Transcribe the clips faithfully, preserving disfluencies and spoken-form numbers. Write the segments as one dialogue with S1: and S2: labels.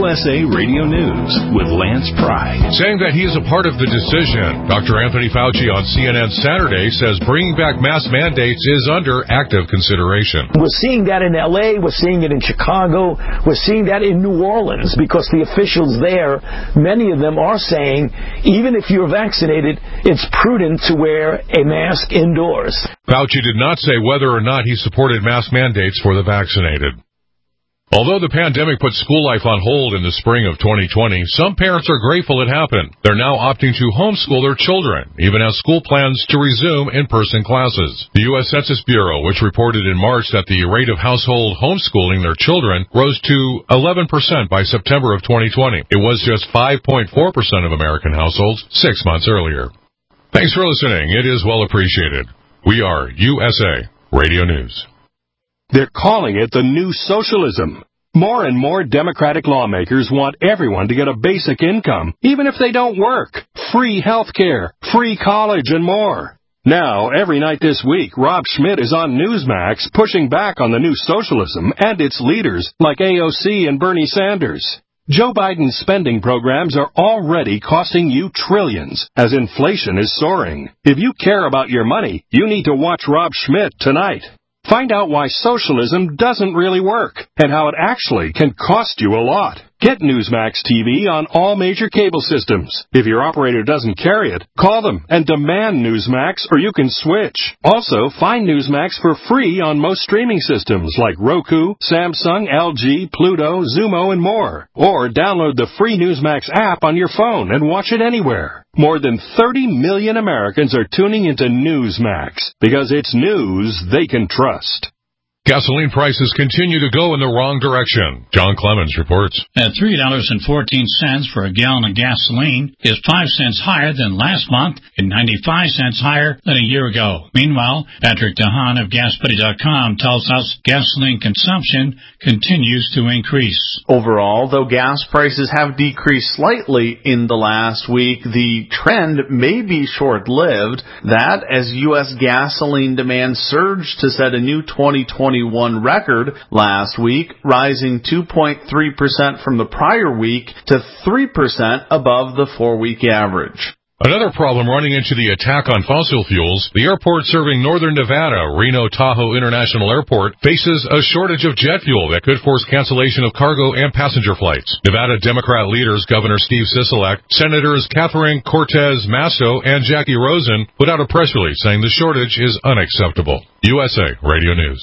S1: S A Radio News with Lance Pry.
S2: Saying that he is a part of the decision, Doctor Anthony Fauci on C N N Saturday says bringing back mask mandates is under active consideration.
S3: We're seeing that in L A, we're seeing it in Chicago, we're seeing that in New Orleans, because the officials there, many of them are saying, even if you're vaccinated, it's prudent to wear a mask indoors.
S2: Fauci did not say whether or not he supported mask mandates for the vaccinated. Although the pandemic put school life on hold in the spring of twenty twenty, some parents are grateful it happened. They're now opting to homeschool their children, even as school plans to resume in-person classes. The U S Census Bureau, which reported in March that the rate of household homeschooling their children rose to eleven percent by September of twenty twenty. It was just five point four percent of American households six months earlier. Thanks for listening. It is well appreciated. We are U S A Radio News.
S4: They're calling it the new socialism. More and more Democratic lawmakers want everyone to get a basic income, even if they don't work, free health care, free college, and more. Now, every night this week, Rob Schmidt is on Newsmax pushing back on the new socialism and its leaders like A O C and Bernie Sanders. Joe Biden's spending programs are already costing you trillions as inflation is soaring. If you care about your money, you need to watch Rob Schmidt tonight. Find out why socialism doesn't really work and how it actually can cost you a lot. Get Newsmax T V on all major cable systems. If your operator doesn't carry it, call them and demand Newsmax, or you can switch. Also, find Newsmax for free on most streaming systems like Roku, Samsung, L G, Pluto, Zumo, and more. Or download the free Newsmax app on your phone and watch it anywhere. More than thirty million Americans are tuning into Newsmax because it's news they can trust.
S2: Gasoline prices continue to go in the wrong direction. John Clemens reports.
S5: At three dollars and fourteen cents for a gallon of gasoline is five cents higher than last month and ninety-five cents higher than a year ago. Meanwhile, Patrick DeHaan of gas buddy dot com tells us gasoline consumption continues to increase.
S6: Overall, though gas prices have decreased slightly in the last week, the trend may be short-lived. That as U S gasoline demand surged to set a new twenty twenty-one record last week, rising two point three percent from the prior week to three percent above the four-week average.
S2: Another problem running into the attack on fossil fuels, the airport serving northern Nevada, Reno-Tahoe International Airport, faces a shortage of jet fuel that could force cancellation of cargo and passenger flights. Nevada Democrat leaders Governor Steve Sisolak, Senators Catherine Cortez Masto, and Jackie Rosen put out a press release saying the shortage is unacceptable. U S A Radio News.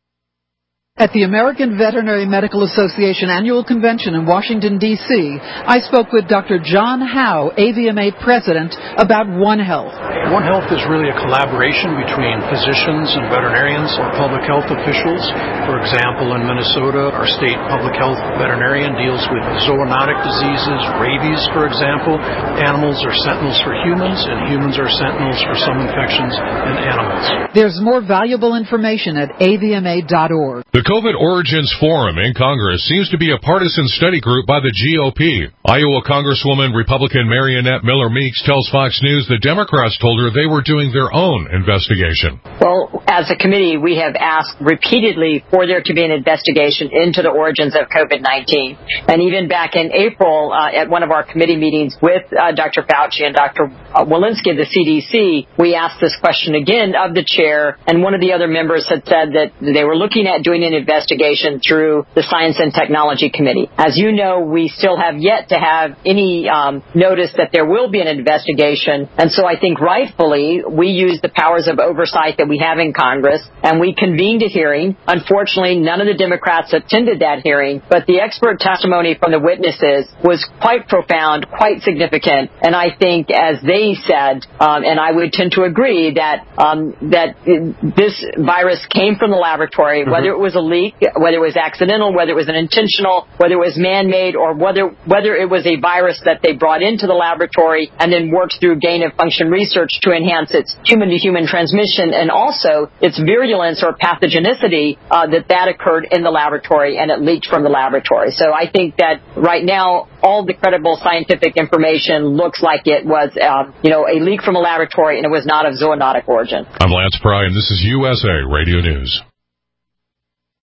S7: At the American Veterinary Medical Association Annual Convention in Washington, D C, I spoke with Doctor John Howe, A V M A President, about One Health.
S8: One Health is really a collaboration between physicians and veterinarians or public health officials. For example, in Minnesota, our state public health veterinarian deals with zoonotic diseases, rabies, for example. Animals are sentinels for humans, and humans are sentinels for some infections in animals.
S7: There's more valuable information at A V M A dot org.
S2: The COVID Origins Forum in Congress seems to be a partisan study group by the G O P. Iowa Congresswoman Republican Mariannette Miller Meeks tells Fox News that Democrats told her they were doing their own investigation.
S9: Well, as a committee, we have asked repeatedly for there to be an investigation into the origins of COVID nineteen. And even back in April, uh, at one of our committee meetings with uh, Doctor Fauci and Doctor Walensky of the C D C, we asked this question again of the chair, and one of the other members had said that they were looking at doing an investigation through the Science and Technology Committee. As you know, we still have yet to have any um, notice that there will be an investigation, and so I think rightfully we use the powers of oversight that we have in Congress, and we convened a hearing. Unfortunately, none of the Democrats attended that hearing, but the expert testimony from the witnesses was quite profound, quite significant, and I think, as they said, um, and I would tend to agree, that um, that this virus came from the laboratory, mm-hmm. whether it was a leak, whether it was accidental, whether it was an intentional, whether it was man-made, or whether whether it was a virus that they brought into the laboratory and then worked through gain-of-function research to enhance its human-to-human transmission and also its virulence or pathogenicity, uh, that that occurred in the laboratory and it leaked from the laboratory. So I think that right now all the credible scientific information looks like it was, um, you know, a leak from a laboratory and it was not of zoonotic origin.
S2: I'm Lance Pry, and this is U S A Radio News.